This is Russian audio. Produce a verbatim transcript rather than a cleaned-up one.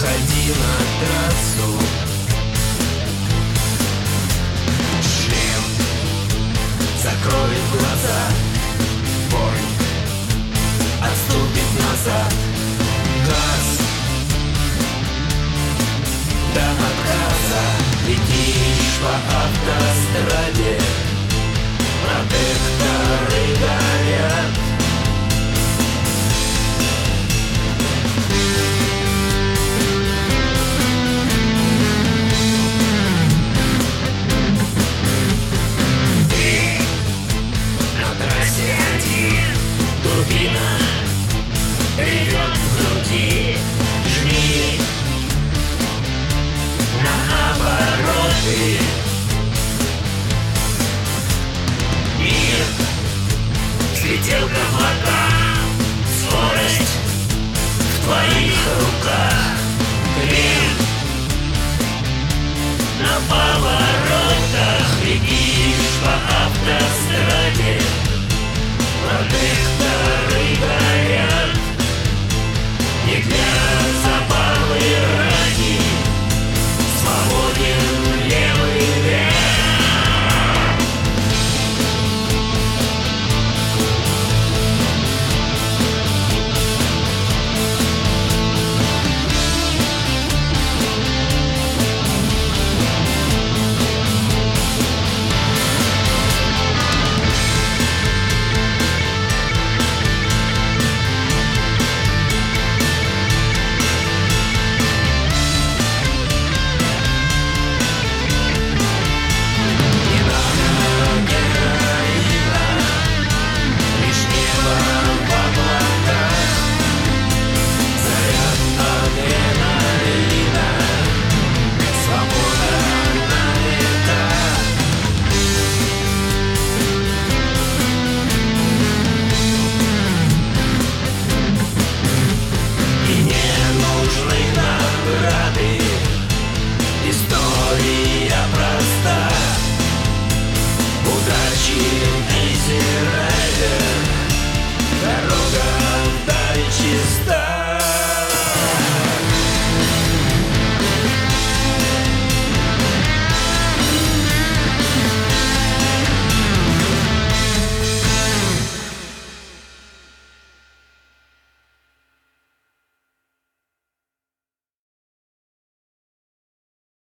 выходи на трассу. Шлем закроет глаза, боль отступит назад. Газ до отказа, летишь по автостраде, протекторы горят. Турбина ревет в груди, жми на обороты. Мир слетел к облакам, скорость в твоих руках. Крем на поворотах, летишь по автостраде, протекторы горят. Не для забавы ради свободен левый ряд. История проста, удачи Easy Rider, дорога вдаль чиста.